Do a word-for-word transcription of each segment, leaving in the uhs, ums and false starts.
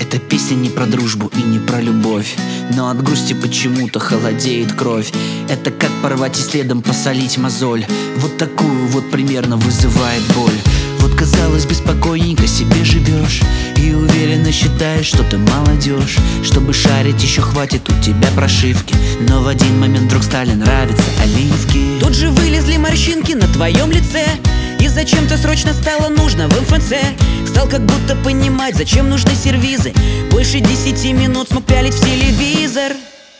Эта песня не про дружбу и не про любовь, но от грусти почему-то холодеет кровь. Это как порвать и следом посолить мозоль. Вот такую вот примерно вызывает боль. Вот казалось бы спокойненько себе живешь и уверенно считаешь, что ты молодежь. Чтобы шарить еще хватит у тебя прошивки, но в один момент вдруг стали нравиться оливки. Тут же вылезли морщинки на твоем лице, и зачем-то срочно стало нужно в эм эф цэ. Стал как будто понимать, зачем нужны сервизы. Больше десяти минут смог пялить в телевизор.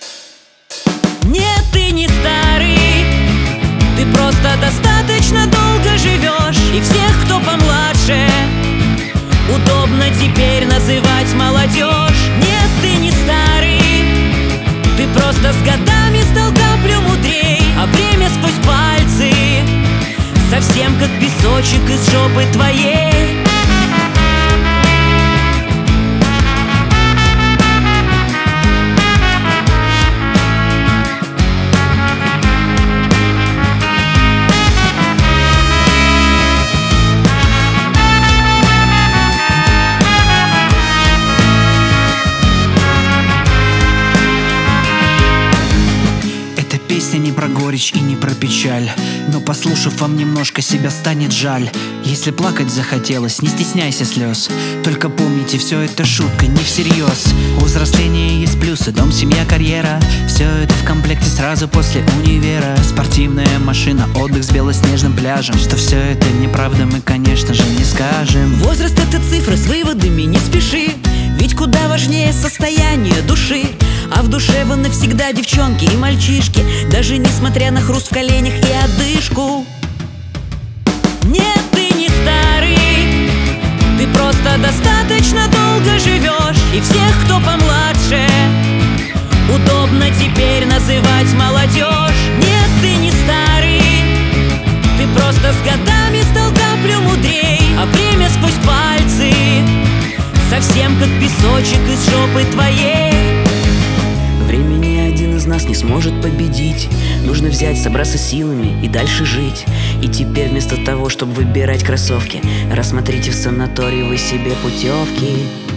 Нет, ты не старый, ты просто достаточно долго живешь. И всех, кто помладше, удобно теперь называть молодежь. Нет, ты не старый, ты просто с годами стал каплю мудрей. А время сквозь пальцы совсем как песочек из жопы твоей. Песня не про горечь и не про печаль, но послушав вам немножко, себя станет жаль. Если плакать захотелось, не стесняйся слез. Только помните, все это шутка, не всерьез. У взросления есть плюсы: дом, семья, карьера. Все это в комплекте сразу после универа. Спортивная машина, отдых с белоснежным пляжем. Что все это неправда, мы, конечно же, не скажем. Возраст — это цифра, с выводами не спеши, ведь куда важнее состояние души. А в душе вы навсегда девчонки и мальчишки, даже несмотря на хруст в коленях и одышку. Нет, ты не старый, ты просто достаточно долго живешь. И всех, кто помладше, удобно теперь называть молодежь. Нет, ты не старый, ты просто с годами стал каплю мудрей. А время сквозь пальцы совсем как песочек из жопы твоей. Время ни один из нас не сможет победить. Нужно взять, собраться силами и дальше жить. И теперь вместо того, чтобы выбирать кроссовки, рассмотрите в санатории вы себе путевки.